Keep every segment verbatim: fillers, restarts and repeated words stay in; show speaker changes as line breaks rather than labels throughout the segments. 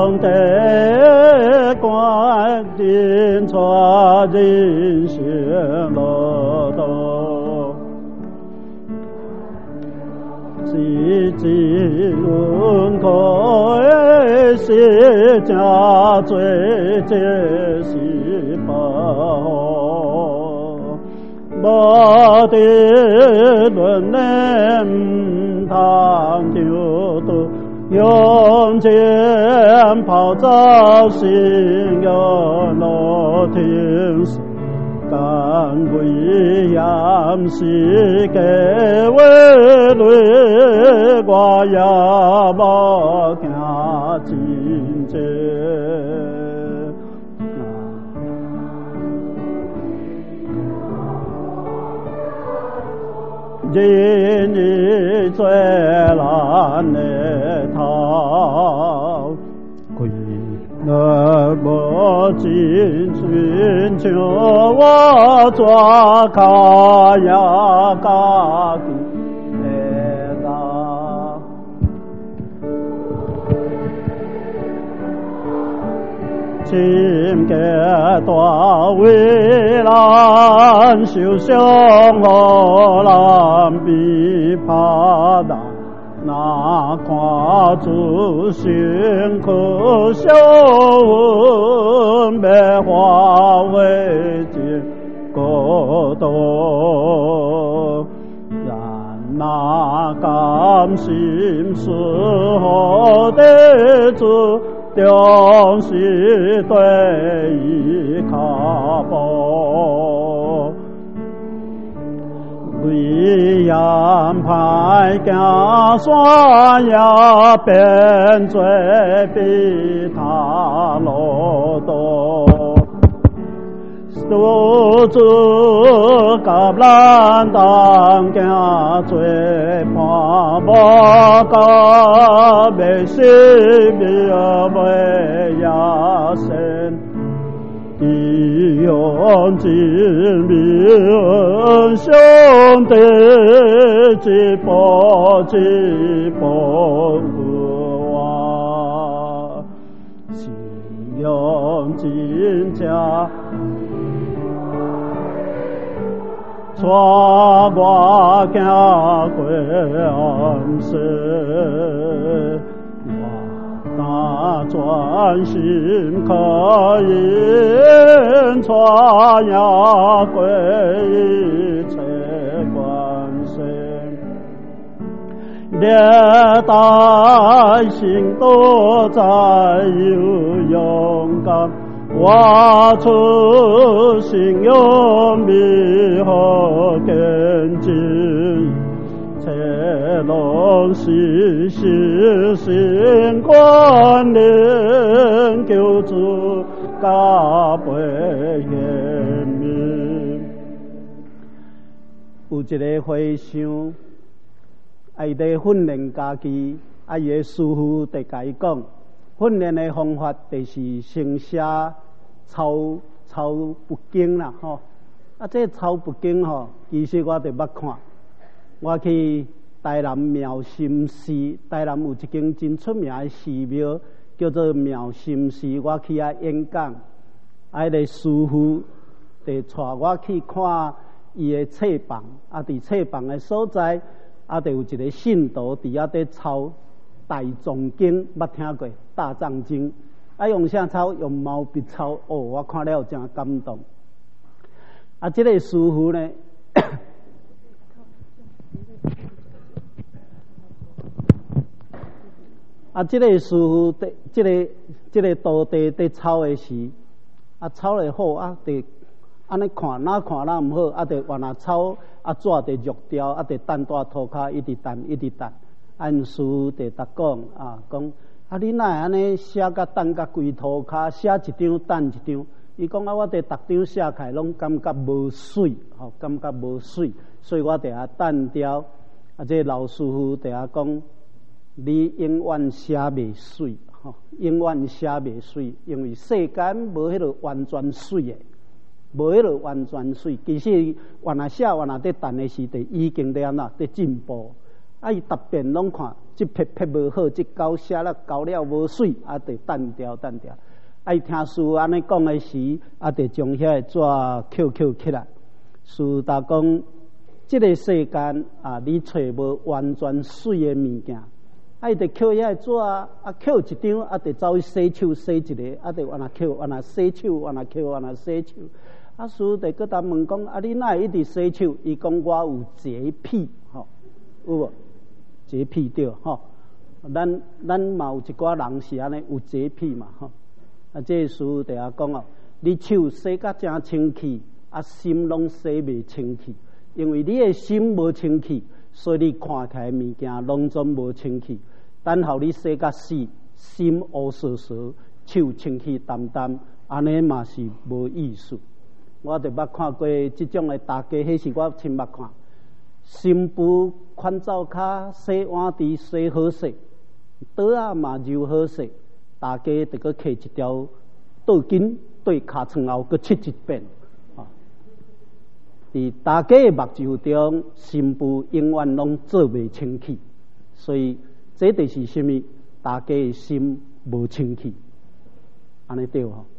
得观音传人生乐道，世间可是家最这是宝，无得论念堂就多。用剑炮照心有乐听时，但归阳是给为累我也无惊真正。人日最难的逃，归那无尽寻求我抓卡呀家己的啦，心格大为难受伤何难比怕难，那看出心可笑文白化为结果多，然那甘心是何得主中是对伊卡波，为阳派行山也变做比他路多，独自甲咱当行做伴无甲未死命未也生，义勇之名兄弟一步一步我，信用真正带我行过暗世，我那专心可以带呀过一切关系，历代心都在有勇敢。我出心有迷和根基，切拢是是心观念救主加倍严明。有一个和尚，啊，伊在训练家己，啊，伊的师父在甲伊讲。训练的方法就是先写抄抄不经啦，吼！啊，这抄不经吼，其实我就捌看。我去台南妙心寺，台南有一间真出名的寺庙，叫做妙心寺。我去遐演讲，啊，迄个师父就带我去看伊的册房，啊，伫册房的所在，啊，就有一个信徒伫遐在抄。大藏经捌听过，大藏经啊用啥抄？用毛笔抄哦，我看了真感动。啊，这个师父呢，啊，这个师父的这个这个徒弟在抄的时，啊抄得好啊，得安尼看哪看哪唔好，啊得往那抄啊纸得弱掉，啊得等在涂骹一直等一直等。按书地达讲啊，讲啊，你哪会安尼写甲等甲规涂骹，写一张等一张？伊讲啊，我伫逐张写起来拢感觉无水，吼，感觉无水，所以我伫遐等掉。啊，这老师傅伫遐讲，你永远写袂水，吼，永远写袂水，因为世间无迄个完全水的，无迄个完全水。其实原来写原来伫等的时，就已经伫安那伫进步。啊！伊逐遍拢看这撇撇无好，这狗写了狗了无水，啊，得单调单调。爱听师父安尼讲的时，啊，得将遐纸扣扣起来。师父答讲，这个世间啊，你找无完全水的物件，爱得扣遐纸啊，扣一张，啊，得走去洗手洗一个，啊，得往那扣，往那洗手，往那扣，往那洗手。啊，师父得搁答问讲，啊，你哪会一直洗手？伊讲我有洁癖，吼、哦，有无？洁癖对，吼、哦。咱咱嘛有一寡人是安尼有洁癖嘛，吼、哦。啊，这师父得啊讲哦，你手洗甲正清气，啊，心拢洗袂清气，因为你的心无清气，所以你看起来物件拢总无清气。等候你洗甲死，心乌索索，手清气淡淡，安尼嘛是无意思。我就捌看过这种的大家，迄是我亲捌看。新妇款灶骹洗碗池洗好势，刀啊嘛揉好势，大家就搁摕一条倒巾对尻川后搁切一遍。啊，伫大家的目睭中，新妇永远拢做袂清气，所以这就是什么？大家的心无清气，安尼对吼。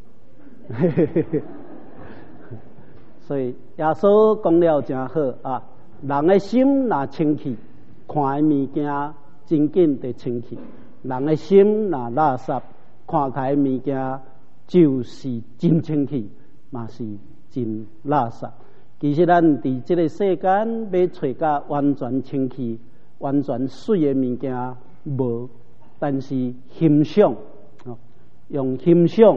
所以耶稣讲了真好啊！人的心若清气，看的物件真紧就清气；人的心若垃圾，看起来物件就是真清气，嘛是真垃圾。其实咱伫这个世间要找到完全清气、完全水的物件无，但是欣赏，用欣赏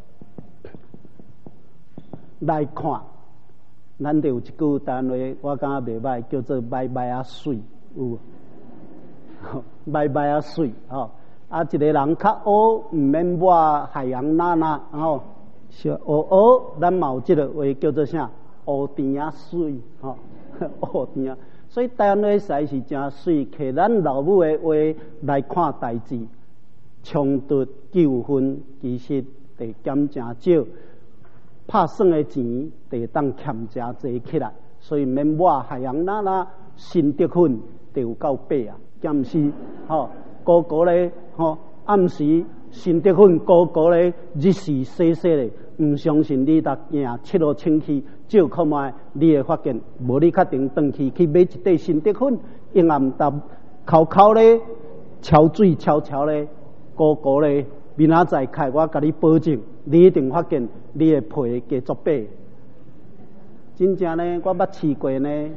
来看。咱就有一句单话，我感觉袂歹，叫做“白白啊水”，有，白白啊水吼。啊，一个人较乌，毋免抹海洋娜娜，吼，是乌乌，咱嘛有即个话叫做啥？乌甜啊水，吼，乌甜啊。所以台湾话实在是真水，摕咱老母的话来看代志，冲突纠纷其实得减真少。拍算的钱得当欠真济起来，所以免抹海洋娜娜新德粉就有够白啊，敢毋是？吼、哦，个个咧，吼、哦，暗时新德粉个个咧，日时洗洗咧，毋相信你逐行七路清气，照看卖，你会发现，无你确定转去去买一块新德粉，阴暗搭口口咧，敲水敲敲咧，个个咧，明仔载开，我甲你保证。你一定发现你的皮加足白，真正呢，我捌试过呢。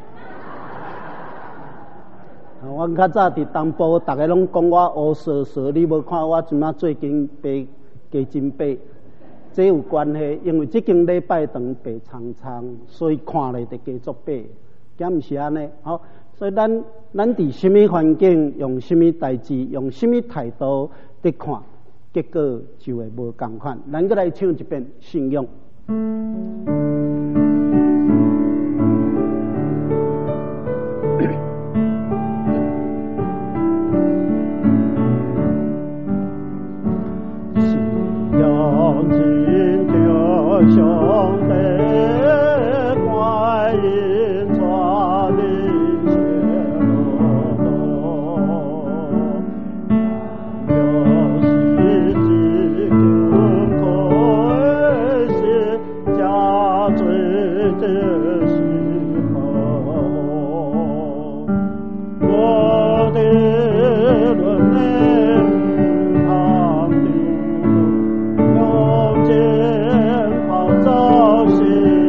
我较早伫东部，大家拢讲我乌索索，你无看我即马最近白加真白，这有关系，因为即间礼拜堂白苍苍，所以看咧就加足白，敢毋是安尼？好，所以咱咱伫什么环境，用什么代志，用什么态度伫看。结果就会无共款。咱再来唱一遍《信仰》。信仰真着上帝怪因抓的血用剑号照。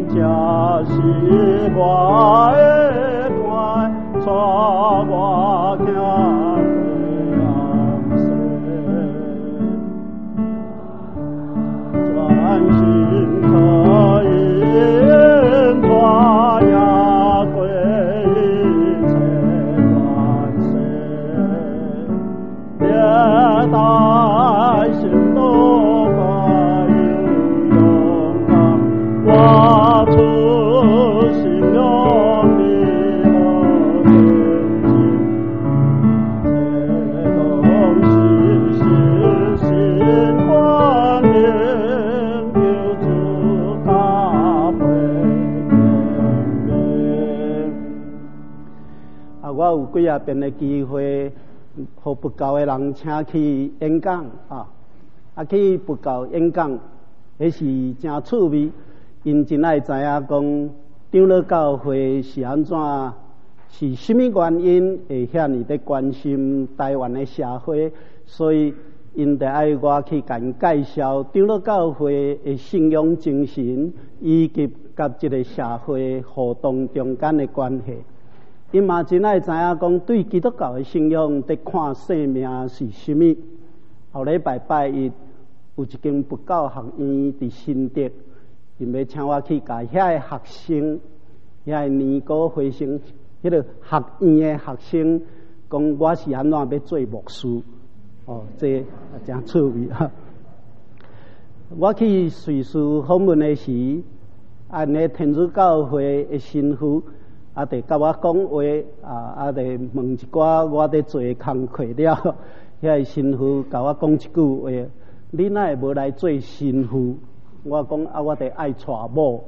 家是我的团，带我行回阳山，专心可引传呀归一切万世，别担心多快有勇敢，我出心用力和前进，这东西是心观念，有主大会见面。啊，我有几啊遍的机会，和佛教的人请去演讲啊，啊去佛教演讲，迄是真趣味。因真爱知影讲，长老教会是安怎，是甚物原因会遐尼伫关心台湾的社会，所以因得爱我去甲因介绍长老教会的信仰精神，以及甲即个社会互动中间的关系。因嘛真爱知影讲，对基督教的信仰伫看生命是甚物。后礼拜拜一有一间佛教学院伫新竹。因要请我去甲遐个学生，遐个年高回生，迄个学院的学生讲我是安怎要做牧师，哦，这真趣味哈。我去瑞士访问的时，按个天主教会的神父啊，得甲我讲话啊，啊得问一寡我伫做工课了，遐个神父甲我讲一句话：你哪会无来做神父？我讲啊，我得爱娶某，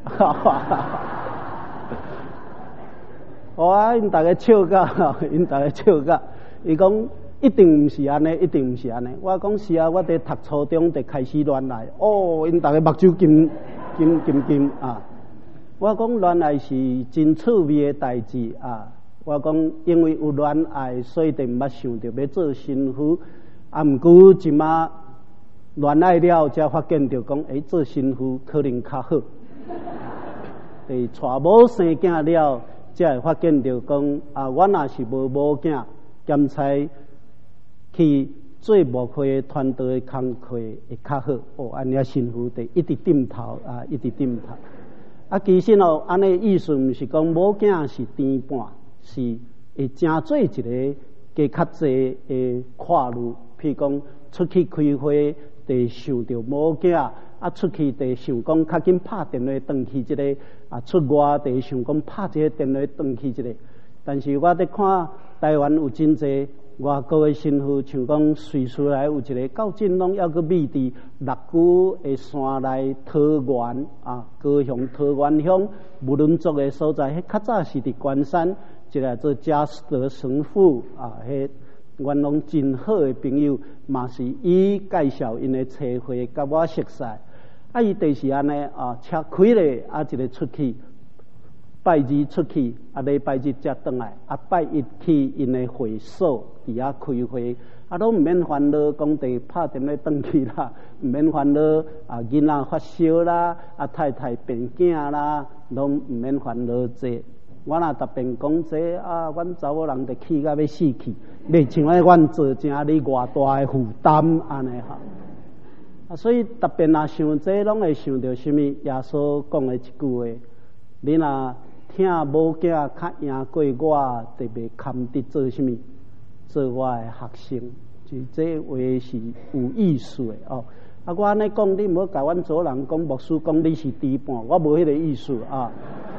好啊！因大家笑甲，因大家笑甲。伊讲一定毋是安尼，一定毋是安尼。我讲是啊，我伫读初中就开始恋爱。哦，因大家目睭金金金金啊！我讲恋爱是真趣味的代志啊！我讲因为有恋爱，所以就毋捌想着要做神父。啊，毋过即马。恋爱了，才发现着讲，诶，做神父可能较好。诶，娶某生囝了，才会发现着讲，啊，我若是无某囝，兼才去做牧会团队的工课会较好。哦，安尼神父得一直点头啊，一直点头。啊，其实哦，安尼意思毋是讲某囝是颠半，是会真做一个加较济的跨路，譬如讲出去开会。得想着某囝啊，出去得想讲较紧拍电话转去一个啊，出外得想讲拍一个电话转去一个。但是我伫看台湾有真济外国的神父，像讲瑞士来有一个到真拢要去秘伫六股的山内桃园啊，高雄桃园乡无伦族的所在，迄较早是伫关山，一个做加斯德神父啊，迄。阮拢真好的朋友，嘛是伊介绍因的车会，甲我熟悉。啊，伊就是安尼啊，车开咧，啊一个出去，拜二出去，啊礼拜日才转来，啊拜一去因的会所伫遐开会，啊拢毋免烦恼，讲地拍电话转去啦，毋免烦恼啊囡仔发烧啦，啊太太病囝啦，拢毋免烦恼这。我若逐遍讲这啊，阮查某人就气甲要死去，袂像咧阮做正哩偌大的负担安尼哈。啊，所以逐遍若想这，拢会想到什么？耶稣讲的一句话：你若听某囝较赢过我，就袂堪得做什么？做我的学生。就这话是有意思的哦。啊，我安尼讲，你唔好甲阮做人讲牧师讲你是低半，我无迄个意思啊。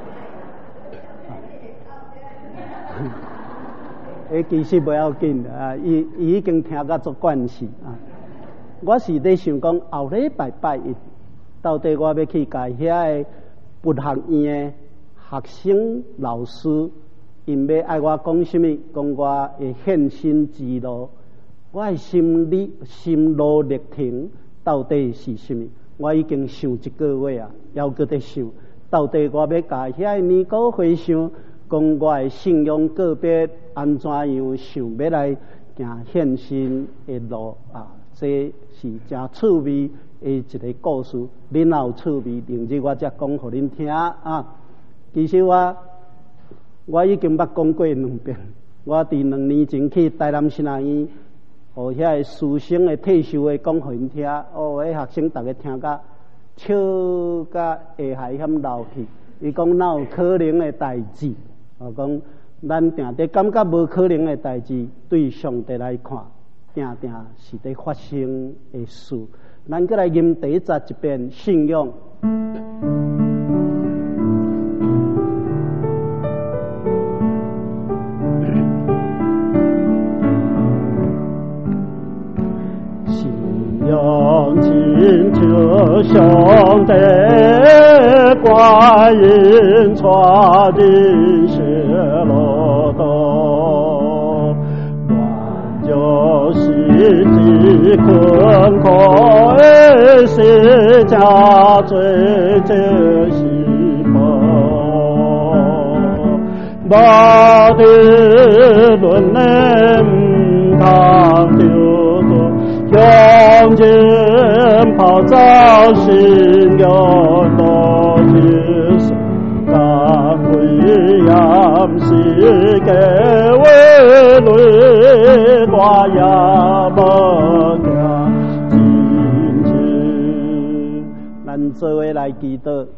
诶，其实不要紧啊，伊伊已经听甲足惯势啊。我是咧想讲，后礼拜拜一，到底我要去甲遐个佛学院的学生老师，因要爱我讲什么？讲我的献身之路，我的心理心路历程到底是什么？我已经想一个月啊，还搁在想，到底我要甲遐个年糕回想。讲我的信仰个别安怎样想要来行献身的路啊，这是真趣味的一个故事，恁也有趣味，明日我才讲互恁听啊。其实我我已经捌讲过两遍，我伫两年前去台南新学院，互遐个师生的退休的讲互因听，哦，迄学生逐个听甲笑甲下海险流去。伊讲哪有可能的代志？我讲咱定定感觉无可能的代志，对上帝来看，定定是伫发生的事。咱再来吟第一节一遍信仰。
仰请求上帝观音传的血罗多，乱就是的困苦的世家罪这西风，把的论能当丢用尽跑造心有多去生当归阳是给为泪挂呀不掉进去。
咱做伙来祈祷，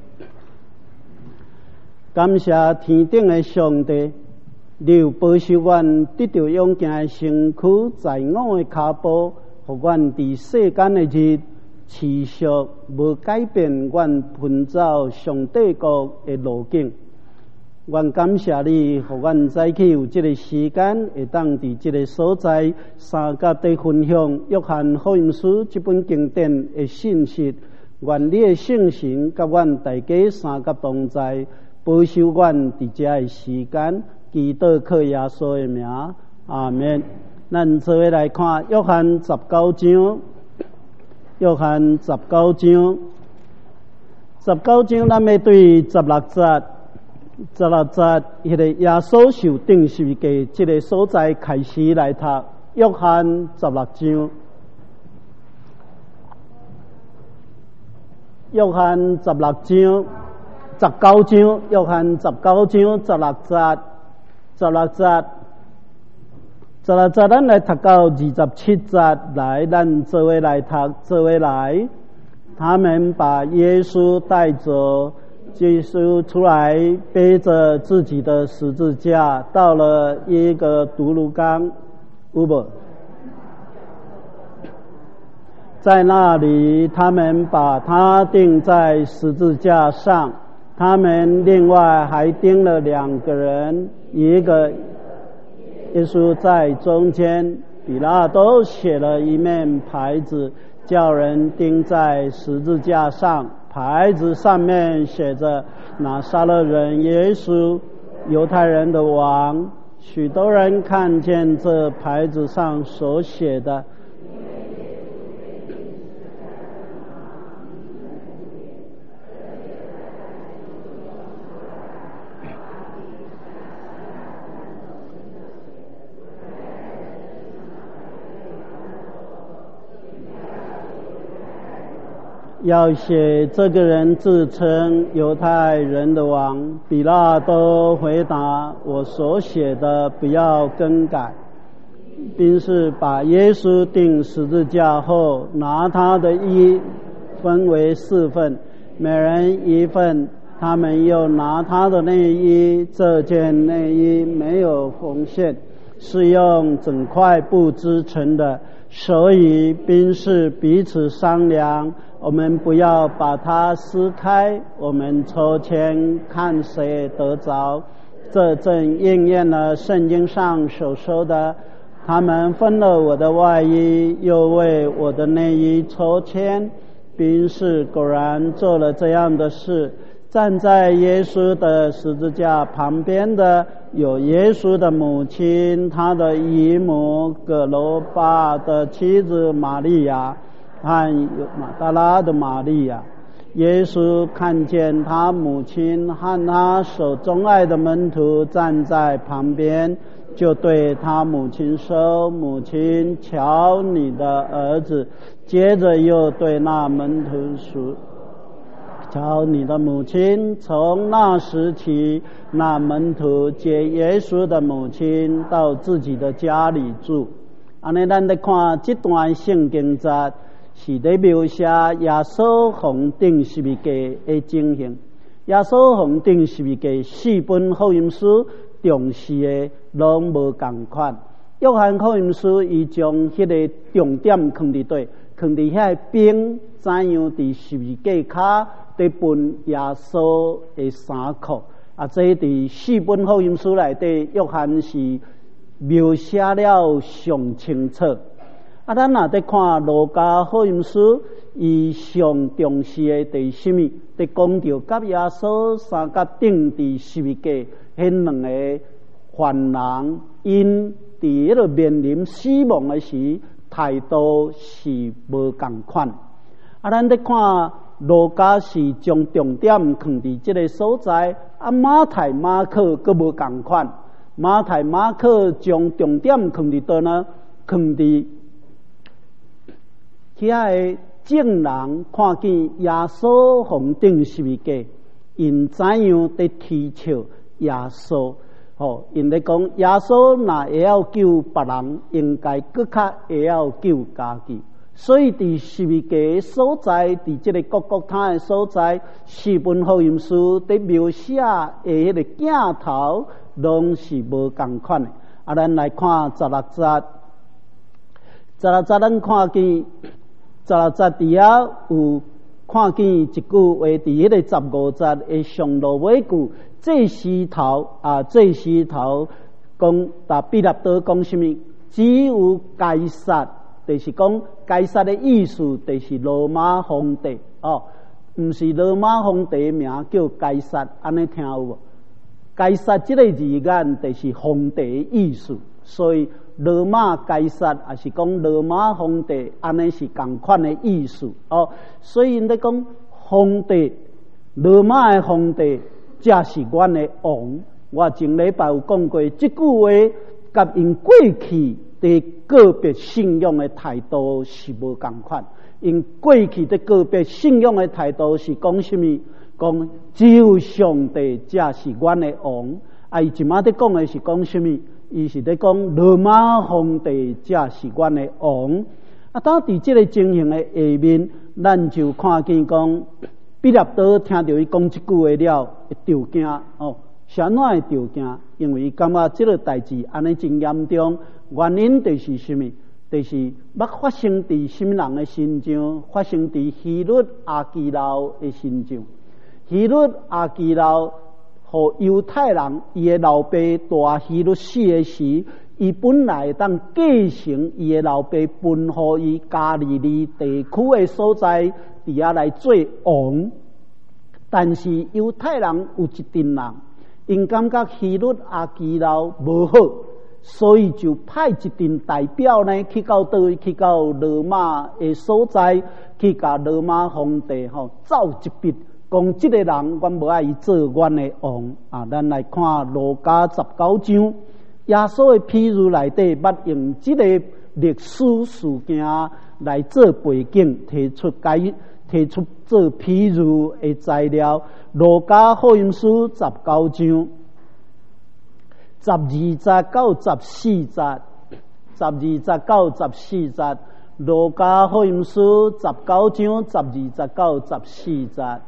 感谢天顶的上帝，你有保守阮得到勇健的身躯，在我的脚步。互阮伫世间的日持续无改变，阮奔走上帝国的路径。阮感谢你，互阮早起有这个时间，会当伫这个所在三甲地分享约翰福音书这本经典的信息。愿你的圣神甲阮大家三甲同在，保守阮伫遮的时间。祈祷靠耶稣的名，阿们。咱做伙来看约翰十九章，约翰十九章，十九章咱要对十六节，十六节迄个耶稣受定十字架这个所在开始来读。约翰十六章，约翰十六章，十九章，约翰十九章十六节，十六节。十六节咱来读到二十七节，来咱做伙来读，做伙来。他们把耶稣带走，耶稣出来背着自己的十字架，到了一个独路冈，有无？在那里，他们把他钉在十字架上。他们另外还钉了两个人，一个。耶稣在中间，比拉多写了一面牌子，叫人钉在十字架上。牌子上面写着拿撒勒人耶稣，犹太人的王。许多人看见这牌子上所写的，要写这个人自称犹太人的王。比拉多回答，我所写的不要更改，并是把耶稣钉十字架后，拿他的衣分为四份，每人一份。他们又拿他的内衣，这件内衣没有缝线，是用整块布织成的，所以并是彼此商量，我们不要把它撕开，我们抽签看谁得着。这正应验了圣经上所说的，他们分了我的外衣，又为我的内衣抽签，并是果然做了这样的事。站在耶稣的十字架旁边的有耶稣的母亲，他的姨母葛罗巴的妻子玛利亚，和马达拉的玛利亚。 耶稣看见他母亲和他所钟爱的门徒站在旁边，就对他母亲说：母亲，瞧你的儿子。接着又对那门徒说：瞧你的母亲。从那时起，那门徒接耶稣的母亲到自己的家里住。安尼咱咧看这段圣经节，是咧描写耶稣奉顶十字架的情形。耶稣奉顶十字架四本福音书重视的拢无同款。约翰福音书伊将迄个重点放伫底，放伫遐兵怎样伫十字架骹伫分耶稣的衫裤啊！这伫四本福音书内底，约翰是描写了上清楚。啊，咱若伫看路加福音书，伊上重视的第什么？伫讲到甲耶稣三角钉伫十字架，迄两个犯人因伫迄个面临死亡的时，态度是无同款。啊，咱伫看路加是将重点放伫即个所在，啊，马太、马可佫无同款。马太、马可将重点放伫倒呢？放伫遐个证人看见耶稣奉顶十字架，因怎样伫啼笑耶稣？哦，因咧讲耶稣若会晓救别人，应该更较会晓救家己。所以伫十字架的所在，伫即个各各他的所在，四本福音书伫描写的迄个镜头，拢是无同款的。啊，咱来看十六节，十六节咱看见。十六节底下有看见一句话，伫迄个十五节的上落尾句，这时头啊，这时头讲达彼拉多讲什么？只有该撒，就是讲该撒的意思，就是罗马皇帝哦，毋是罗马皇帝的名叫该撒，安尼听有无？该撒这个字眼就是皇帝的意思，所以罗马该撒也是讲罗马皇帝，安尼是同款的意思哦。所以因咧讲皇帝，罗马的皇帝才是阮的王。我前礼拜有讲过，这句话甲因过去的个别信仰的态度是无同款。因过去的个别信仰的态度是讲什么？讲只有上帝才是阮的王。啊，伊即马咧讲的是讲什么？伊是咧讲罗马皇帝才是阮的王。啊，当伫即个情形的下面，咱就看见讲，彼拉多听到伊讲即句话了，会着惊哦。是安怎会着惊？因为伊感觉即个代志安尼真严重，原因就是什么？就是捌发生伫什么人的身上？发生伫希律阿基老的身上。希律阿基老和犹太人，伊的老爸大希律死的时，伊本来当继承伊的老爸分予伊加利利地区的所在，伫遐来做王。但是犹太人有一群人，因感觉希律阿基老无好，所以就派一群代表呢去到倒位，去到罗马的所在，去甲罗马皇帝吼奏一笔。讲这个人，阮无爱伊做阮的王啊！咱来看路加十九章，耶稣的譬喻内底，捌用这个历史事件来做背景，提出解提出做譬喻的材料。路加福音书十九章十二节到十四节，十二节到十四节，路加福音书十九章十二节到十四节。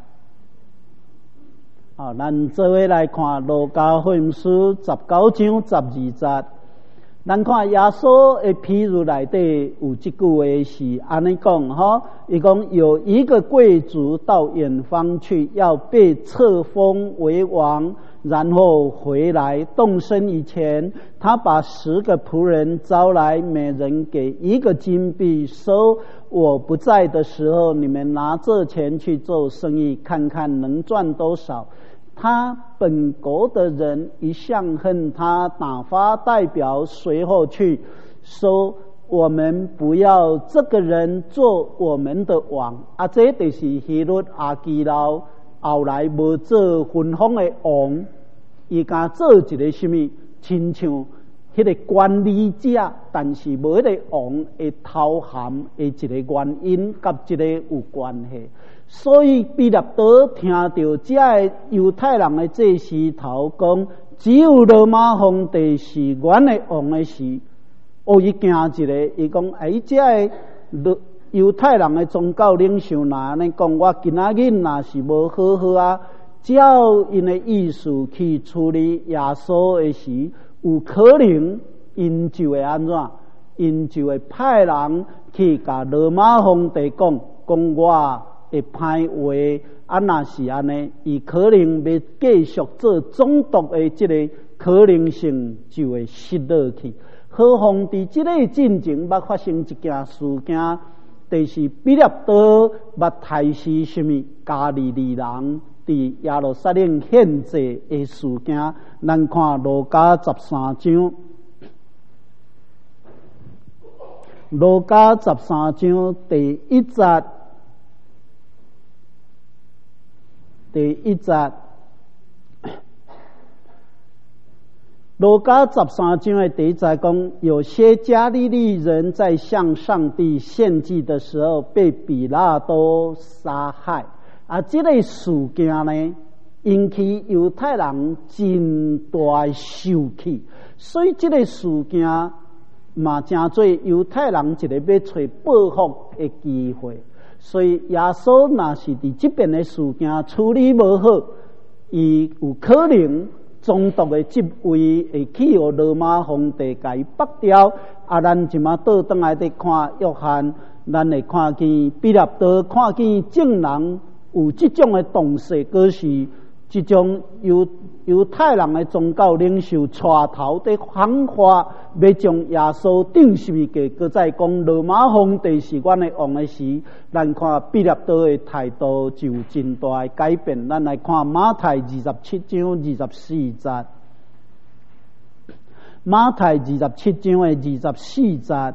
啊，咱做伙来看路加福音书十九章十二节。咱看耶稣的譬喻内底有一句话是安尼讲哈，伊讲有一个贵族到远方去，要被册封为王，然后回来动身以前，他把十个仆人招来，每人给一个金币，说我不在的时候，你们拿这钱去做生意，看看能赚多少。他本国的人一向恨他，打发代表随后去，说我们不要这个人做我们的王，啊，这就是希律阿基老后来无做分封的王，伊敢做一个什么，亲像迄个管理者，但是无迄个王的头衔的一个原因，甲这个有关系。所以彼拉多听到这个犹太人的祭司头讲，只有罗马皇帝是原的王的时，哦，伊惊一个，伊讲，哎，这个犹太人的宗教领袖若安尼讲，我今仔日若是无好好啊，照因的意思去处理耶稣的时，有可能因就会安怎？因就会派人去甲罗马皇帝讲，讲我会歹话，啊，若是安尼，伊可能要继续做总督的这个可能性就会失落去。何况伫这个进前捌发生一件事件，就是彼拉多捌杀死什么加利利人伫耶路撒冷献祭的事件。咱看路加十三章，路加十三章第一节，第一节。路加十三章的第一节讲，有些加利利人在向上帝献祭的时候被比拉多杀害。啊，这个事件呢，引起犹太人真大受气，所以这个事件嘛，真做犹太人一个要找报复的机会。所以耶稣若是伫这边的事件处理无好，伊有可能总督的职位会去互罗马皇帝甲伊拔掉。啊，咱即马倒转来伫看约翰，咱会看见彼拉多看见证人有这种的动势，可是这种犹犹太人的宗教领袖带头的方法，要将耶稣钉十字架，搁再讲罗马皇帝是阮的王的时，咱看彼拉多的态度就真大的改变。咱来看马太二十七章二十四节，马太二十七章的二十四节。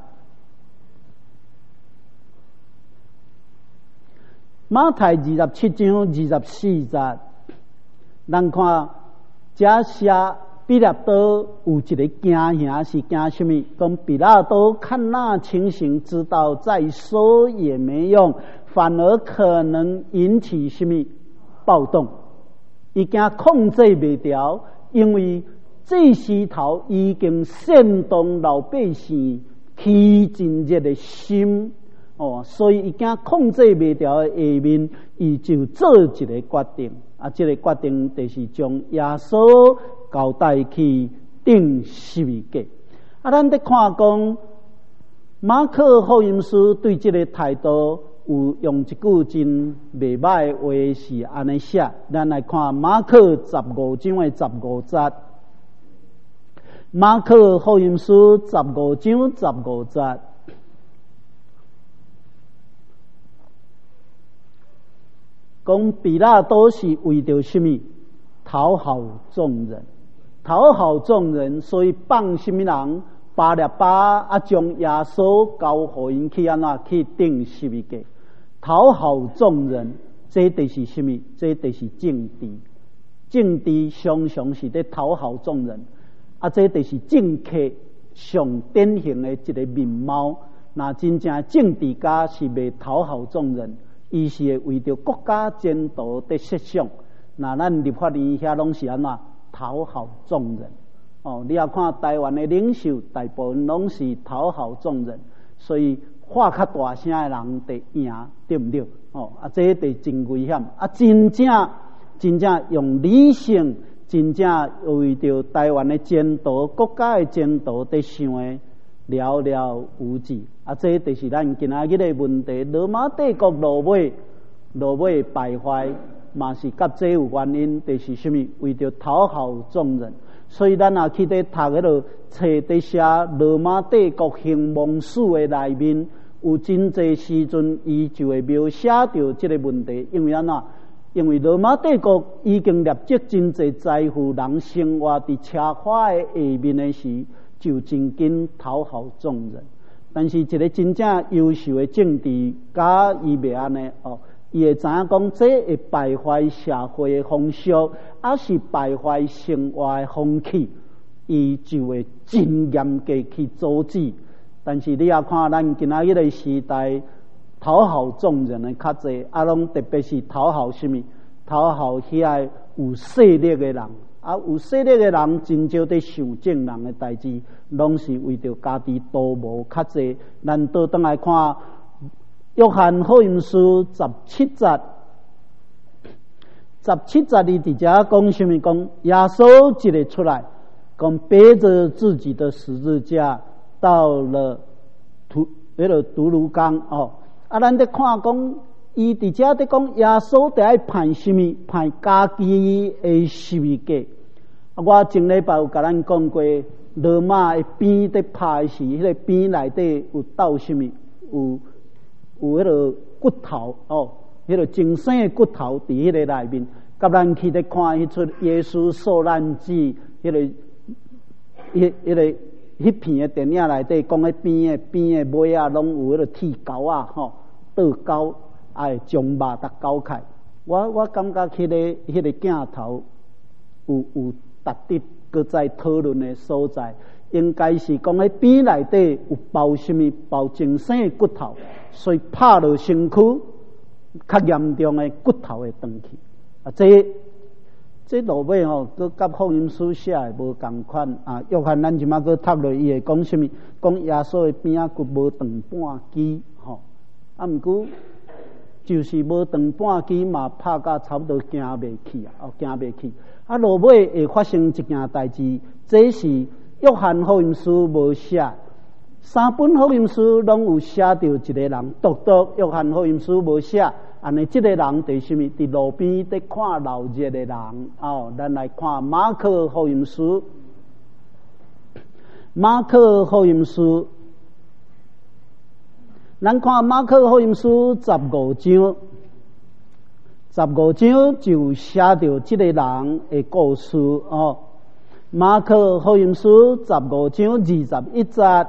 马太二十七章二十四节，咱看这写彼拉多有一个惊吓，是惊什么？讲彼拉多看那情形，知道再说也没用，反而可能引起什么暴动？已经控制不了，因为这时头已经煽动老百姓起真热的心。哦，所以已经控制不了的下面，伊就做一个决定。啊，这个决定就是将耶稣交代去钉十字架。啊，咱得看讲马可福音书对这个态度有用一句真袂歹的话是安尼写。咱来看马可十五章的十五节，马可福音书十五章十五节。讲彼拉多是为着什么？讨好众人，讨好众人，所以放什么人？巴拉巴啊，将耶稣交互因去安怎去钉十字架？讨好众人，这就是什么？这就是政治。政治常常是在讨好众人，啊，这就是政客上典型的一个面貌。那真正政治家是未讨好众人。伊是会为着国家前途的设想，那咱立法院遐拢是安怎讨好众人哦？你要看台湾的领袖，大部分拢是讨好众人，所以话较大声的人得赢，对不对？哦，啊，这得真危险啊！真正真正用理性，真正为着台湾的前途、国家的前途在想的寥寥无几。啊，这就是咱今仔日的问题。罗马帝国落尾落尾败坏，嘛是甲这有原因，就是什么？为着讨好众人。所以咱也去咧读迄落册伫写罗马帝国兴亡史的内面，有真济时阵，伊就会描写到这个问题。因为安怎？因为罗马帝国已经累积真济财富，人生活伫奢华的下面的时，就真紧讨好众人。 但是一个真正优秀的政治家，伊袂安尼哦，伊会知影讲，这会败坏社会的风俗，还是败坏生活的风气，伊就会真严格去阻止。但是你也看，咱今仔日个时代，讨好众人的较济，啊，拢特别是讨好什么？讨好遐有势力的人。啊，有势力的人真少在想正人的代志，拢是为着家己多无较济。咱倒转来看约翰福音书十七节，十七节里伫遮讲什么？讲耶稣一个出来，讲背着自己的十字架到了图迄个独卢冈哦。啊，咱在看讲。伊伫遮在讲耶稣得爱派什么？派家己的十字架。我前礼拜有甲咱讲过，罗马的边在拍时，迄个边内底有斗什么？有有迄个骨头哦，迄个精神的骨头伫迄个内面。甲咱去咧看迄出耶稣受难记，迄个迄迄个迄片的电影内底讲迄边的边的尾啊，拢有迄个剃钩啊，吼，倒钩。爱将肉搭搞开，我我感觉迄、那个迄、那个镜头有有值得搁再讨论的所在，应该是讲喺边内底有包什么包精神的骨头，所以拍落身躯较严重的骨头会断去。啊，这这落尾吼，佮甲福音书写的无共款啊。约翰咱即马佮读落，伊会讲什么？讲耶稣的边仔骨无断半支，吼啊，毋过。就是无断半支嘛，拍到差不多行袂去啊，哦，行袂去。啊，落尾会发生一件代志，这是约翰福音书无写，三本福音书拢有写到一个人，独独约翰福音书无写。安尼，这个人伫什么？伫路边伫看闹热的人哦。咱来看马可福音书，马可福音书。咱看马可福音书十五章，十五章就写到这个人的故事哦。马可福音书十五章二十一节，二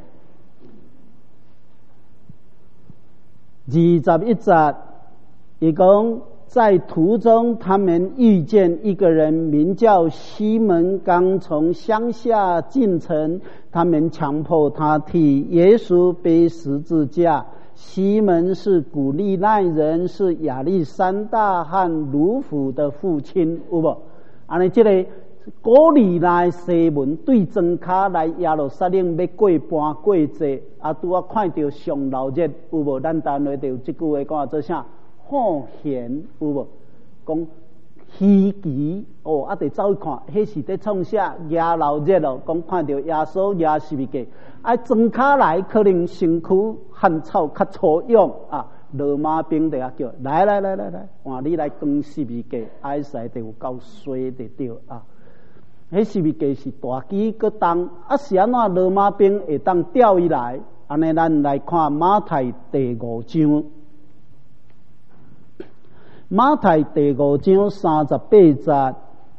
十一节，伊讲在途中，他们遇见一个人，名叫西门，刚从乡下进城。他们强迫他替耶稣背十字架。西门是古利奈人，是亚历山大和卢甫的父亲，有无？安尼，这个古利奈西门对庄卡来耶路撒冷要过半过节，啊，拄啊看到上闹热，有无？咱单位就有这句话讲做啥？好闲，有无？讲。稀奇哦，啊！得走去看，迄是在创啥？耶闹热咯，讲看到耶稣耶十字架，啊，庄卡来可能身躯汗臭较粗勇啊，罗马兵就啊叫来来来来来，换你来扛十字架，爱使就有够衰得着啊！迄十字架是大机个重，啊是安怎罗马兵会当吊伊来？安尼咱来看马太第五章。马太第五章三十八节，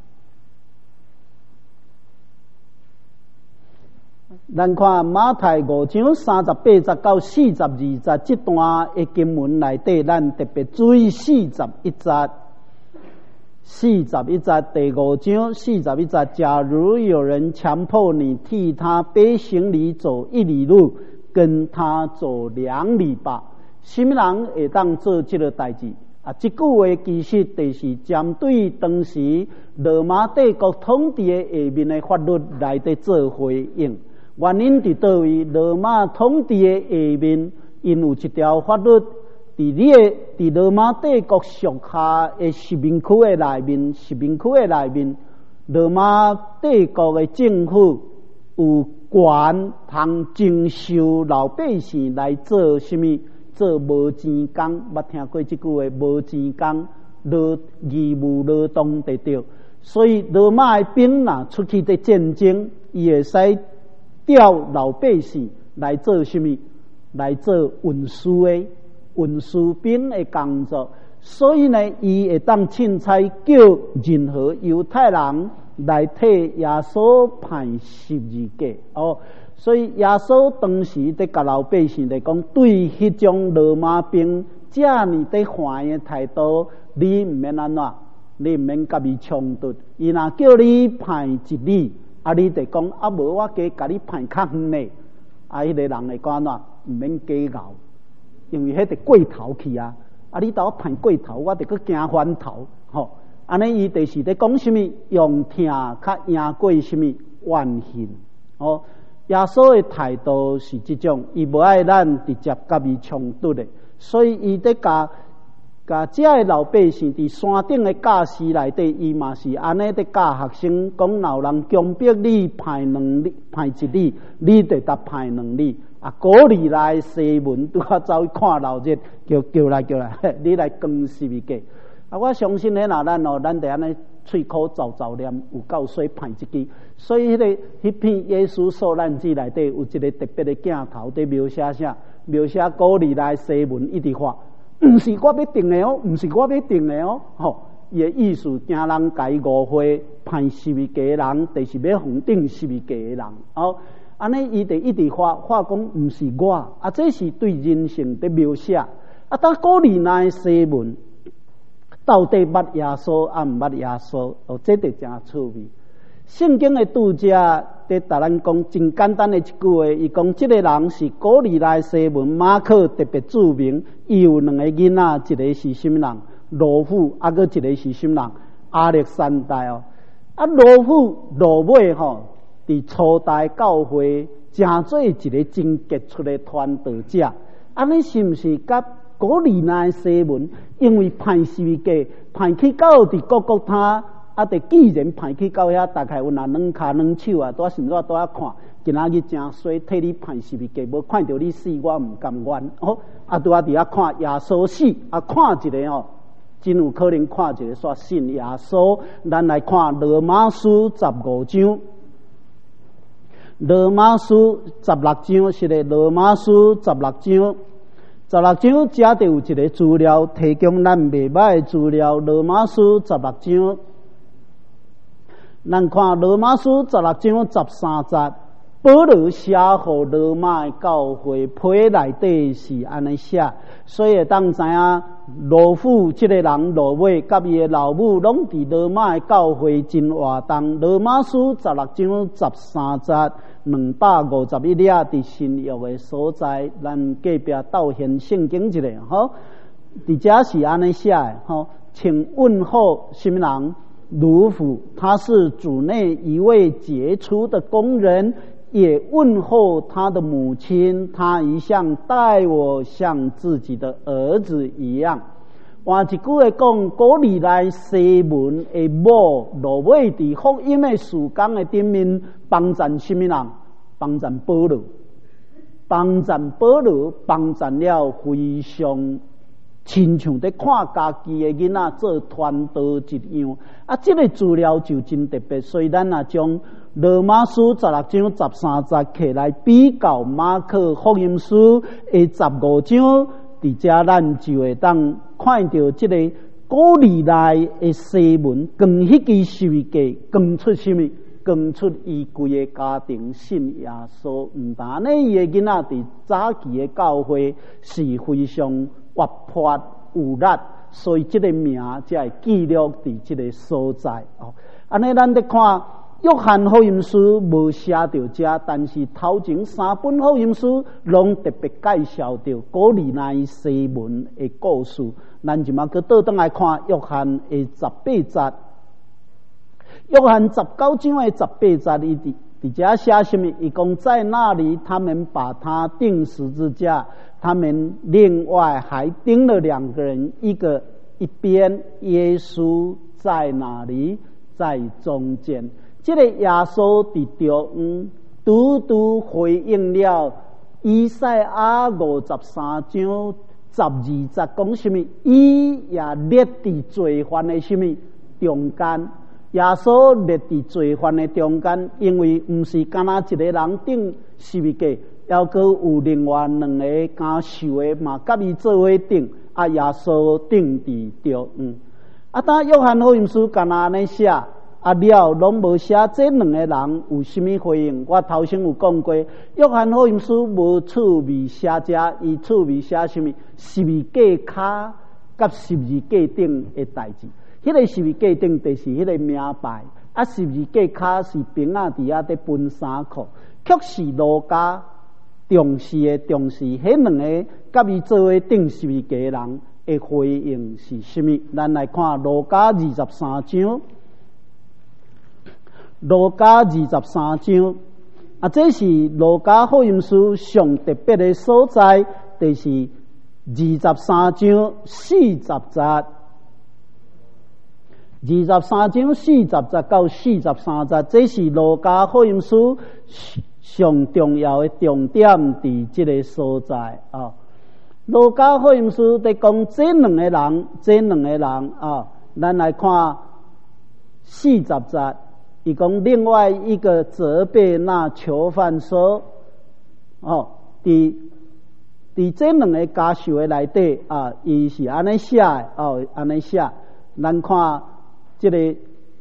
咱看马太五章三十八节到四十二节这段的经文内底，咱特别注意四十一节。四十一节第五章四十一节，假如有人强迫你替他背行李走一里路，跟他走两里吧。什么人会当做这个代志？啊，这句话其实就是针对当时罗马帝国统治的下面的法律来的做回应。原因伫倒位？罗马统治的下面，因有一条法律，伫你的伫罗马帝国属下的殖民区的内面，殖民区的内面，罗马帝国的政府有权通征收老百姓来做什么？做无钱工，捌听过这句话？无钱工，劳义务劳动得着。所以罗马的兵若出去的战争，伊会使调老百姓来做什么？来做运输的运输兵的工作。所以呢，伊会当凊彩叫任何犹太人来替耶稣派十字架哦。 所以耶稣当时伫甲老百姓来讲，对迄种罗马兵遮尔伫坏的态度，你毋免安怎，你毋免甲伊冲突。伊若叫你派一里，啊，你得讲啊，无我加甲你派较远嘞。啊，迄个人会讲安怎，毋免加熬，因为迄个过头去啊。啊，你甲我派过头，我得去惊翻头，吼。安尼伊就是咧讲什么，用听较赢过什么怨恨，哦。耶稣的态度是这种，伊无爱咱直接甲伊冲突的，所以伊伫甲甲遮的老百姓伫山顶的教师内底，伊嘛是安尼伫教学生讲，若有人强迫你派两里派一里，你得答派两里。啊，古里来西门拄好走去看老热，叫叫来叫来，你来讲是物价。啊，我相信咧，若咱哦，咱得安尼喙口凿凿念，有够水派一支。所以迄、那个迄篇耶稣受难记内底有一个特别的镜头，伫描写啥？描写古里来西门一直话，毋是我要定的哦，毋是我要定的哦，吼。伊的意思，惊人甲伊误会，派十字架的人，就是要封顶十字架的人，哦。安尼伊就一直话话讲，毋是我，啊，这是对人性的描写。啊，当古里来西门。到底捌耶稣啊毋捌耶稣？哦，这就真趣味。圣经的读者伫甲咱讲真简单的一句话，伊讲这个人是古利奈西门，马可特别注明，伊有两个囡仔，一个是什么人？罗虎，啊，个一个是什么人？亚历山大哦。啊，罗虎罗尾吼，伫初代教会真做一个真杰出的传道者。安尼是毋是甲？古利奈西门，因为派十字架派去到伫各国他，啊，得既然派去到遐，大概有若两骹两手啊，拄甚至我拄啊看，今仔日真衰，替你派十字架，无看到你死，我毋甘愿。哦，啊，拄啊伫遐看耶稣死，啊，看一个哦，真有可能看一个煞信耶稣。咱来看罗马书十五章，罗马书十六章是咧罗马书十六章。十六章遮就有一个资料，提供咱袂歹的资料。罗马书十六章，咱看罗马书十六章十三节，保罗写互罗马的教会批内底是安尼写，所以当知影罗夫这个人罗尾甲伊的老母拢伫罗马的教会真活动。罗马书十六章十三节。两百五十一页伫新约的所在，咱隔壁倒现圣经一个吼，伫遮是安尼写的吼，请问候什么人？卢甫，他是主内一位杰出的工人，也问候他的母亲，他一向待我像自己的儿子一样。换一句话讲，古利奈西门的某罗尾伫福音的事工的顶面帮赞什么人？帮赞保罗，帮赞保罗，帮赞了非常亲像在看家己的囡仔做传道一样。啊，这个资料就真特别，所以咱也将罗马书十六章十三节起来比较马可福音书的十五章。伫遮咱就会当看到这个古利奈的西门，光迄支十字架，光出什么？光出伊规个家庭信耶稣。毋但呢，伊的囡仔伫早期的教会是非常活泼有力，所以这个名才会记录伫这个所在。哦，安尼咱得看。约翰福音书无写到这，但是头前三本福音书拢特别介绍到古利奈西门的故事。咱就嘛去倒转来看约翰的十八节，约翰十九章的十八节，伊伫伫遮写什么？伊讲在那里，他们把他钉十字架，他们另外还钉了两个人，一个一边，耶稣在哪里？在中间。这个耶稣伫中拄拄回应了以赛亚五十三章十二节讲什么？伊也列伫罪犯的什么中间？耶稣列伫罪犯的中间，因为毋是干那一个人顶十字架，还阁有另外两个敢受的嘛，甲伊做伙顶，啊，耶稣顶伫中。啊，当约翰福音书干那安尼写。 啊了拢无写这两个人有甚物回应。我头先有讲过，约翰福音书无趣味写者，伊趣味写什么？十字架骹甲十字架顶的代志。迄、那个十字架顶就是迄个名牌，啊十字架骹是兵仔伫遐伫分衫裤，却是路加重视的重视，迄两个甲伊做伙顶十字架的人的回应是甚物？咱来看路加二十三章。路加二十三章啊，这是路加福音书上特别的所在，就是二十三章四十节，二十三章四十节到四十三节，这是路加福音书上重要的重点，伫这个所在啊。路加福音书在讲这两个人，这两个人啊，咱来看四十节。伊讲另外一个责备那囚犯说：“哦，伫伫这两个家属的内底啊，伊是安尼写的哦，安尼写。咱看这个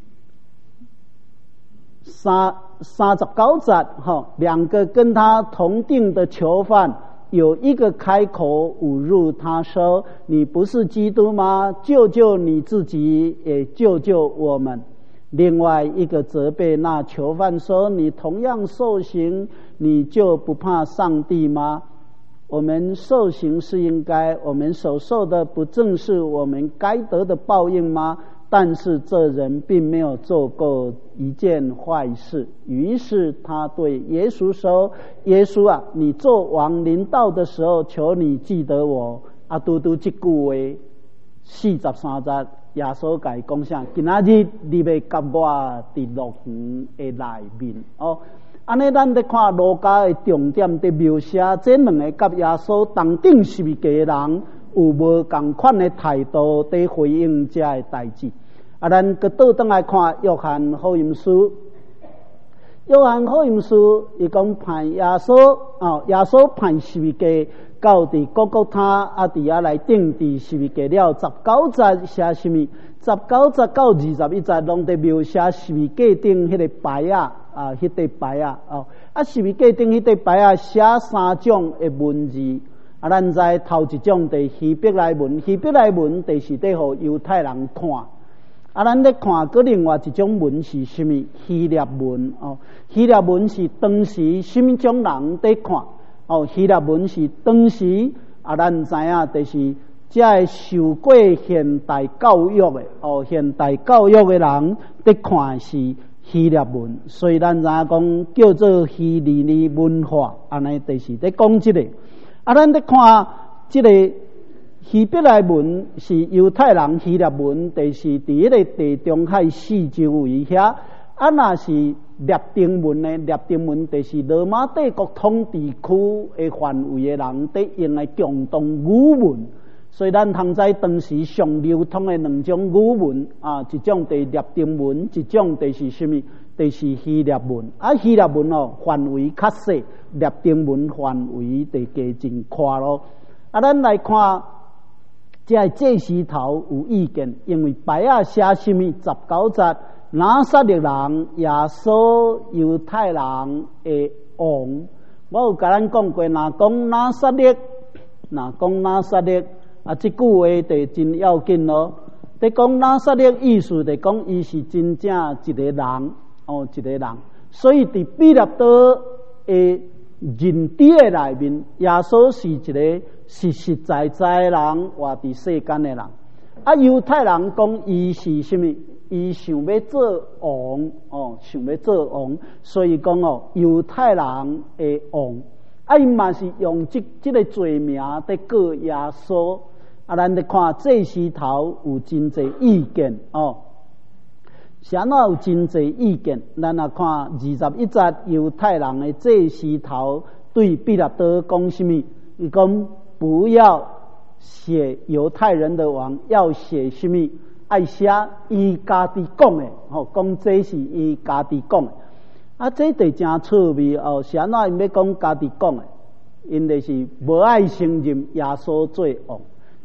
三三十九节，哈、哦，两个跟他同定的囚犯，有一个开口侮辱他说：‘你不是基督吗？救救你自己，也救救我们。’另外一个责备那囚犯说：‘你同样受刑，你就不怕上帝吗？’我们受刑是应该，我们所受的不正是我们该得的报应吗？但是这人并没有做过一件坏事。于是他对耶稣说：‘耶稣啊，你做王临到的时候，求你记得我。’啊，拄拄这句话，四十三节。耶稣甲伊讲啥？今仔日你要甲我伫乐园的内面哦。安尼，咱咧看路加的重点，伫描写这两个甲耶稣同顶十字架的人有无共款的态度，伫回应这的代志。啊，咱搁倒转来看约翰福音书。约翰福音书伊讲判耶稣哦，耶稣判十字架。到伫各各他啊，伫遐来定伫十字架了十九节写什么？十九节到二十一节，拢伫描写十字架顶迄个牌啊，啊，迄块牌啊，哦，啊，十字架顶迄块牌啊，写三种的文字。啊，咱知头一种伫希伯来文，希伯来文就是伫互犹太人看。啊，咱咧看过另外一种文是什么？希腊文哦，希腊文是当时什么种人伫看？哦，希腊文是当时啊，咱知影就是这个受过现代教育的哦，现代教育的人伫看是希腊文，所以咱知影讲叫做希利尼文化，安尼就是伫讲这个。啊，咱伫看这个希伯来文是犹太人希腊文，就是伫迄个地中海四周围遐。啊，若是列丁文呢？列丁文就是罗马帝国统治区的范围的人伫用的共同语文，所以咱通知当时上流通的两种语文啊，一种就是列丁文，一种就是什么？就是希腊文。啊，希腊文哦范围较细，列丁文范围就加真宽咯。啊，咱来看，这这时头有意见，因为牌啊写什么？十九节。拿撒勒人耶稣犹太人的王，我有甲咱讲过，若讲拿撒勒，若讲拿撒勒啊，这句话就真要紧咯。在讲拿撒勒意思，就讲伊是真正一个人哦，一个人。所以伫彼拉多的认知的内面，耶稣是一个实实在在的人，活伫世间的人。啊，犹太人讲伊是什么？伊想要做王哦，想要做王，所以讲哦，犹太人的王，啊，伊嘛是用这这个罪名在告耶稣。啊，咱咧看这时头有真侪意见哦，啥哪有真侪意见？咱啊看二十一节，犹太人的这时头对彼拉多讲什么？伊讲不要写犹太人的王，要写什么？爱写伊家己讲的，吼，讲这是伊家己讲的，啊，这就真趣味哦。是安怎因要讲家己讲的？因就是无爱承认耶稣做王。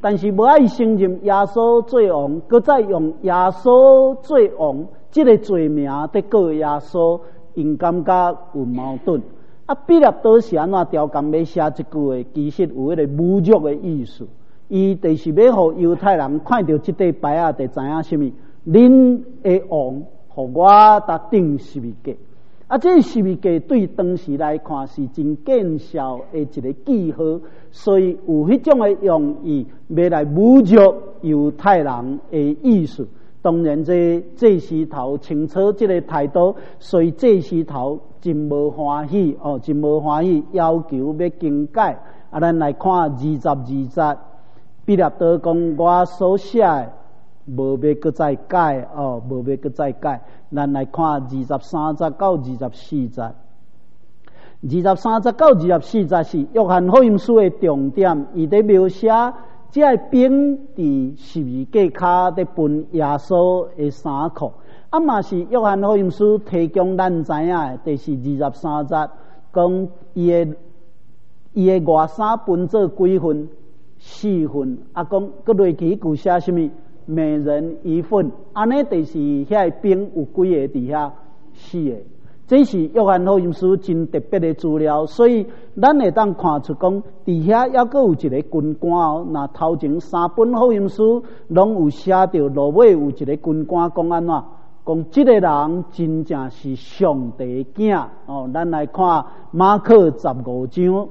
但是无爱承认耶稣做王，搁再用耶稣做王，这个罪名得告耶稣，因感觉有矛盾。啊，彼得多是安怎调工要写这句话，其实有迄个侮辱的意思。伊就是要互犹太人看到这块牌啊，就知影什么？恁的王，互我搭顶十字架。啊，这十字架对当时来看是真见效的一个记号，所以有迄种的用意，要来侮辱犹太人的意思。当然这，这这时头清楚这个态度，所以这时头真无欢喜哦，真无欢喜，要求要更改。啊，咱来看二十二节，彼得多讲我所写的，无要搁再改哦，无要搁再改。咱来看二十三节到二十四节。二十三节到二十四节是约翰福音书的重点，伊在描写这个兵伫十字架骹在分耶稣的衫裤，啊嘛是约翰福音书提供咱知影的，就是二十三节讲伊的伊的外衫分做几份，四份，啊讲搁落去有写什么？每人一份，安尼就是遐兵有几个伫遐，四个。这是约翰福音书真特别的资料，所以咱会当看出讲，伫遐还阁有一个军官哦。那头前三本福音书拢有写着，落尾有一个军官讲安怎？讲这个人真正是上帝的囝哦。咱来看马可十五章，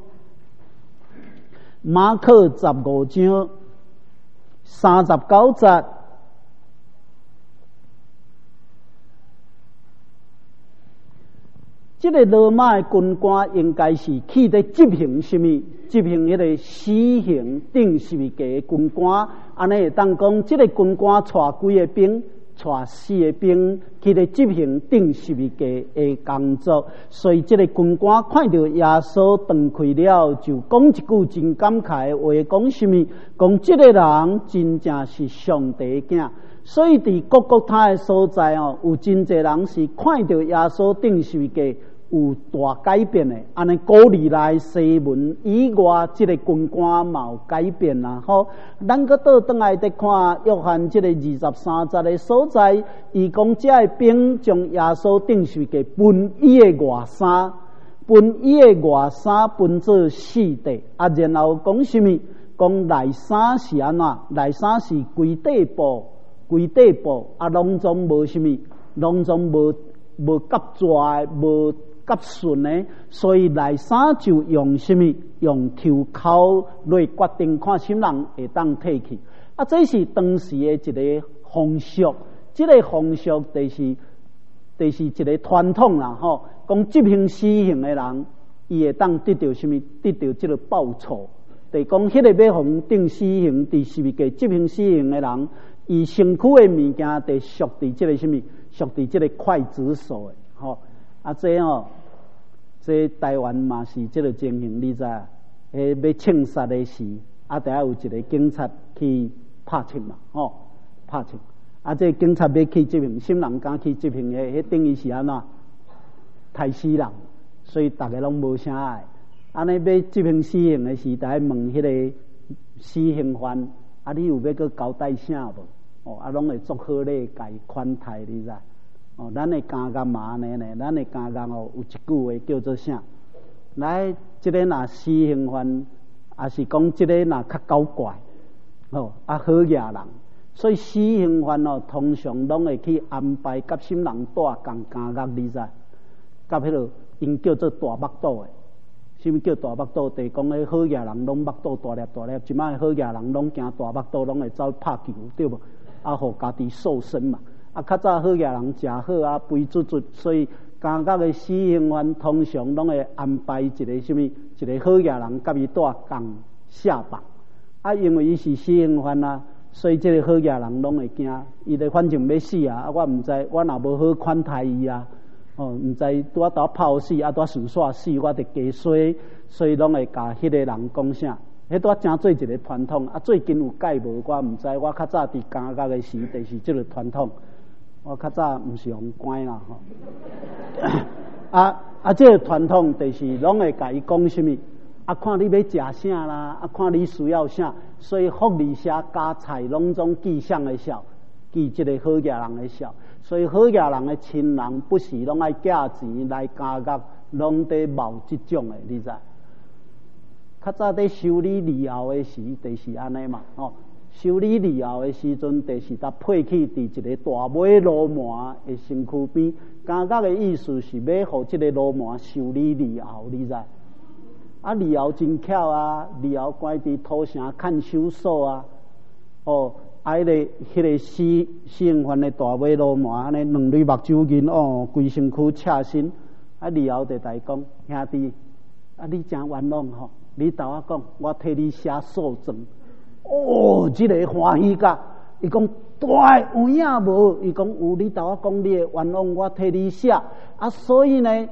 马可十五章三十九节。这个罗马的军官应该是去在执行什么？执行迄个死刑顶十字架的军官，安尼会当讲，这个军官带几个兵，带四个兵去在执行顶十字架的工作。所以，这个军官看到耶稣断开了，就讲一句真感慨的话，讲什么？讲这个人真正是上帝的囝。所以，伫各各他的所在哦，有真侪人是看到耶稣顶十字架有大改变的。安尼古历来西文以外，这个军官嘛有改变啦。吼，咱搁倒转来再看约翰这个二十三节的所在，伊讲这个兵将耶稣顶十字架分伊的外衫，分伊的外衫分做四块，啊，然后讲什么？讲内衫是安怎？内衫是规底布。规底布啊，拢总无什么，拢总无无夹拽，无夹顺的，所以内衫就用什么？用抽扣来决定，看什么人会当摕去。啊，这是当时的一个风俗，这个风俗就是就是一个传统啦，吼。讲执行死刑的人，伊会当得到什么？得到这个报酬。就讲迄个要互定死刑，伫十字架执行死刑的人。伊身躯的物件得属伫这个什么？属伫这个刽子手的，吼啊！这哦，这台湾嘛是这个情形，你知啊？诶，要枪杀的时，啊，得有一个警察去拍枪嘛，吼，拍枪。啊，这警察要去执行，什么人敢去执行的？迄等于是安怎？杀死人，所以大家拢无啥爱。安尼要执行死刑的时，得问迄个死刑犯。啊，你有要搁交代啥无？哦，啊，拢会做好咧，甲伊款待你知？哦，咱的家人嘛安尼呢，咱的家人哦，有一句话叫做啥？来，即个若死刑犯，也是讲即个若较搞怪，哦，啊好野人，所以死刑犯哦，通常拢会去安排甲什么人带共家人，你知？甲迄落因叫做大目肚的。什么叫大目肚？就是讲迄好野人拢目肚大粒大粒，即摆好野人拢惊大目肚，拢会走拍球，对无？啊，互家己瘦身嘛。啊，较早好野人食好啊，肥嘟嘟，所以感觉的死刑犯通常拢会安排一个什么？一个好野人甲伊带共下班。啊，因为伊是死刑犯啊，所以这个好野人拢会惊，伊咧反正要死啊，啊，我毋知，我若无好款待伊啊。哦，毋知拄啊拄泡死，啊拄啊顺煞死，我得加衰，所以拢会甲迄个人讲啥？迄拄啊正做一个传统，啊最近有改无？我毋知，我较早伫家家的时，就是即个传统。我较早毋是用关啦吼。啊啊，即个传统就是拢会甲伊讲什么？ 啊，看你要食啥啦，啊，看你需要啥，所以福利社加菜拢总记谁的孝，记这个好家人的孝。所以好家人的亲人不是拢爱寄钱来加额，拢在冒这种的，你知？较早在修理利后的时，就是安尼嘛，哦，修理利后的时阵，就是他配去伫一个大马罗马的身躯边，加额的意思是要互这个罗马修理利后，你知？啊，利后真巧啊，利后关伫土城看守所啊，哦。啊，迄、那个、迄个死死刑犯的大尾罗马，安尼两蕊目睭银哦，规身躯赤身。啊，利后就来讲，兄弟，啊，你真冤枉吼！你斗我讲，我替你写诉状。哦，这个欢喜甲，伊讲对，有影无？伊讲有，你斗我讲你的冤枉，我替你写。啊，所以呢，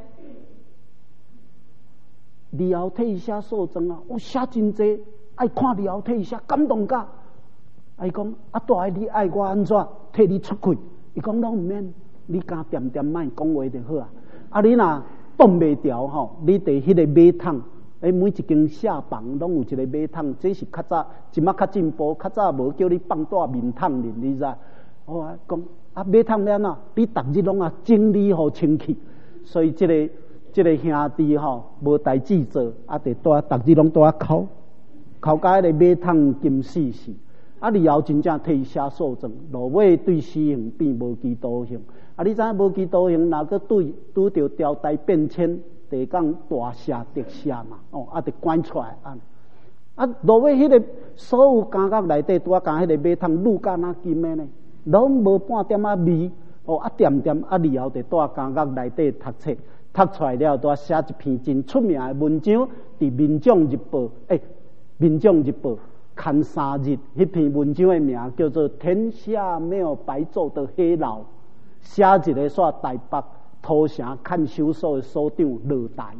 利后替伊写诉状啊，我写真济，爱看利后替伊写，感动甲。伊讲啊，大个你爱我安怎替你出气？伊讲拢毋免，你敢点点卖讲话就好啊。啊，你若挡袂牢吼，你伫迄个马桶，诶，每一间下房拢有一个马桶，这是较早，即马较进步，较早无叫你放大面桶哩，你知？我啊讲啊，马桶了呐，你逐日拢啊整理好清气，所以即、这个即、这个兄弟吼无代志做，啊，得带逐日拢带哭，哭甲迄个马桶金死死。啊！利后真正替伊写诉状，落尾对死刑变无期徒刑。啊！你知影无期徒刑，若个对拄着条台变迁，得讲大赦特赦嘛，哦，啊，得关出来啊！啊，落尾迄个所有监狱内底，拄啊讲迄个马桶愈加哪金的呢？拢无半点啊味，哦，啊点点啊！利后得带监狱内底读册，读出来了，拄啊写一篇真出名的文章，伫《民众日报》诶，《民众日报》。看三日，迄篇文章的名叫做《天下没有白做的黑牢》，写一个煞台北土城看守所的所长落台，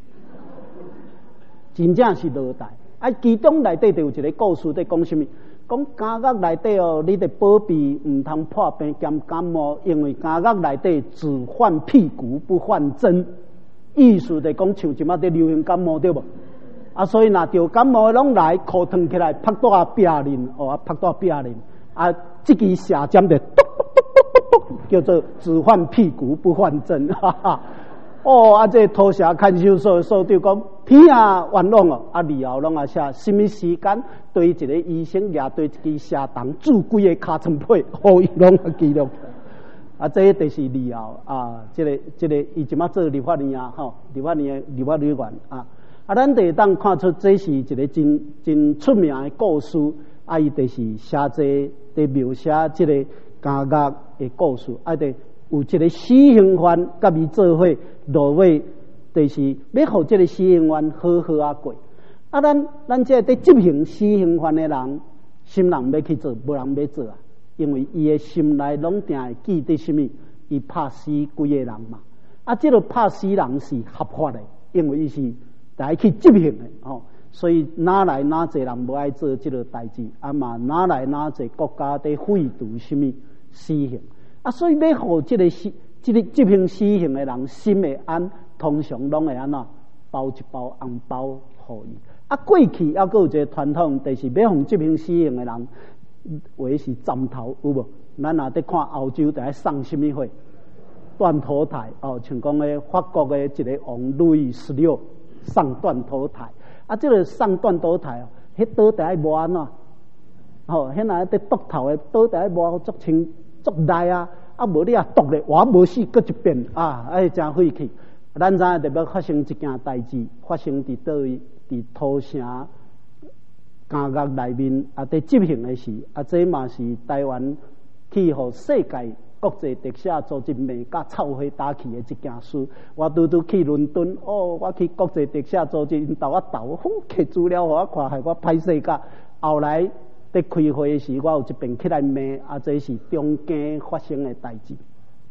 真正是落台。啊，其中内底就有一个故事在讲什么？讲监狱内底哦，你得保庇，唔通破病兼感冒，因为监狱内底只换屁股不换针，意思就讲像即马在流行感冒对无？啊，所以若着感冒的拢来，裤脱起来，拍大壁面，哦，啊，拍大壁面，啊，这支射针就咚咚咚咚咚，叫做只换屁股不换针，哈哈。哦，啊，这土城看守所的所长讲，天啊，冤枉哦！啊，以后拢啊写，什么时间对一个医生也对一支射筒注几个尻川皮，互伊拢啊记录。啊，这就是以后啊，这个这个伊即马做立法院啊，吼，立法院立法委员啊。啊，咱就当看出这是一个真真出名的故事，啊，伊就是写这在描写这个监狱的故事，啊，得有一个死刑犯甲伊做伙落尾，就是要互这个死刑犯好好啊过。啊，咱咱这在执行死刑犯的人，心人要去做，无人要做啊，因为伊的心内拢定会记得什么？伊拍死几个人嘛？啊，这个拍死人是合法的，因为伊是。来去执行的哦，所以哪来哪侪人无爱做这个代志，啊嘛哪来哪侪国家在废除什么死刑啊？所以要互这个死、这个执行死刑的人心会安，通常拢会安怎包一包红包互伊。啊，过去还佫有一个传统，就是要互执行死刑的人，话是斩头有无？咱若在看欧洲，就爱送什么货？断头台哦，像讲诶法国的一个王路易十六。上断头台啊！这个上断头台哦，迄刀在磨安怎？吼，迄那在剁头的刀在磨足清足大啊！啊，无你啊剁咧，我无死，搁一遍啊！哎，真费气。咱知影特别发生一件代志，发生伫倒位？伫土城监狱内面啊，在执行的时，啊，这嘛是台湾去互世界。国际特赦组织骂甲臭火打起的一件事，我拄拄去伦敦，哦，我去国际特赦组织，因斗我斗，哼，摕资料互我看，害我歹势甲。后来在开会时，我有一遍起来骂，啊，这是中间发生的代志。